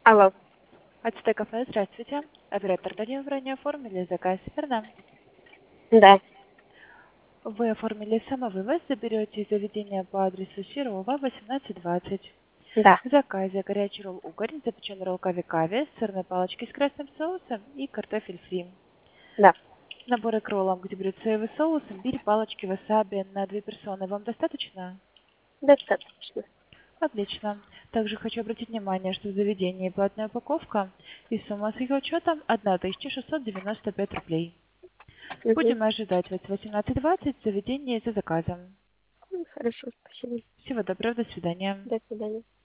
Алло. Ацтек кафе, здравствуйте. Оператор Данил, вы ранее оформили заказ, верно? Да, Вы оформили самовывоз, заберете из заведения по адресу Серова, 1820. да, В заказе горячий ролл угорь, запеченный ролл кави-кави, сырные палочки с красным соусом и картофель фри. да. Наборы к роллам, где берет соевый соус, имбирь, палочки, васаби на 2 персоны. Вам достаточно? Достаточно. Отлично. Также хочу обратить внимание, что в заведении платная упаковка и сумма с ее учетом 1695 рублей. Угу. Будем ожидать вас в 18:20 в заведении за заказом. Хорошо, спасибо. Всего доброго, до свидания. До свидания.